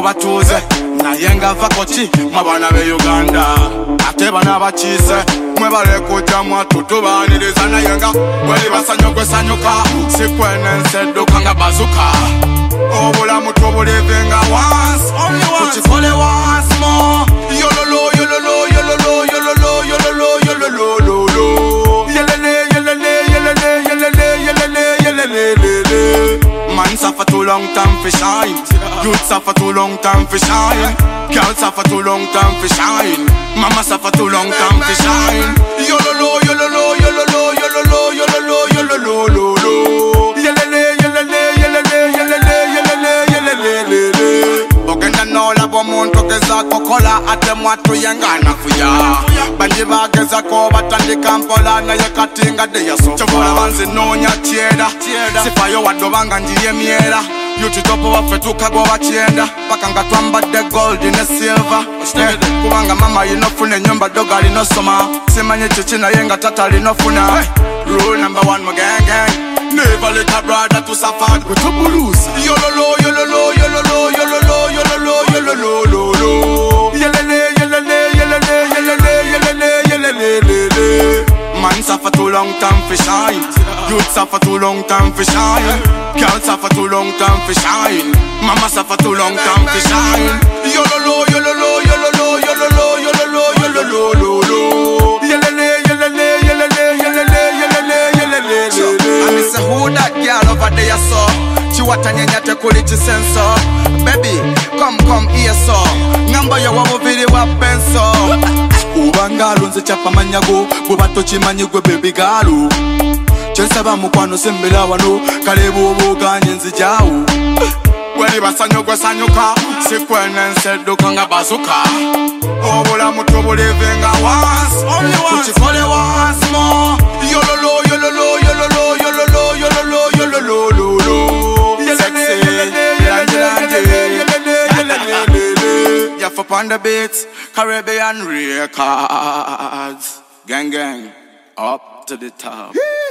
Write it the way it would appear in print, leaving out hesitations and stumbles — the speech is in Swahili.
batuze naye nga vakoki mwabana be Uganda ate bana bakiise mwebale kujja mwatutubaniriza naye nga bweli basanyo gwesanyuka sikwenense edduka nga bazuka obulamu tubulivinga once tukikole once more yololo yololo yololo yololo yololo yololo yelele yelele yelele yelele yelele yelele. Man suffer too long time for shine. Youth suffer too long time for shine. Girl suffer too long time for shine. Mama suffer too long time for shine. Yololo yololo yololo yololo yololo yololo yelele yelele yelele yelele yelele yelele. Ogenda nola bomuntu geza kokola ate mwatu yengana fuya. Bandi bageza ko batandika mpola na yakatinga de yaso. Chobola banzi nonya tieda. Sifayo wadobanga ndiye miera. Yuti topo wafetuka go bachienda. Pakanga twambadde gold ne silver. Kubanga mama yinofune nyumba doga linosoma. Simanye chichina yenga tata linofuna. Rule number 1 my gang gang. Never let a brother to suffer. Go to Bulusa. Yololo yololo yololo yololo yololo yololo yelele yelele yelele yelele yelele yelele. Man suffer too long time for shine. Youth suffer too long time for shine. Girl suffer too long time for shine. Mama suffer too long time for shine. Yololo yololo yololo yololo yololo yololo yelele yelele yelele yelele yelele yelele. And it's a who that girl over there so. She watanya te quality sensor. Baby, come here so. Ngamba ya wabu vili wa penso. Ubangalu nze chapa manyago. Bubato chimanyi gwe baby galu. Chensaba mukwano sembela wano. Kalebu obuganye nzijawu. Weli basanyo gwe sanyuka. Sikwenense edduka nga bazuka. Obulamu tubulivinga once. Tukikole once more. Yololo yololo yololo yololo yololo yololo. You're up on the beats, Caribbean Records. Gang gang, up to the top.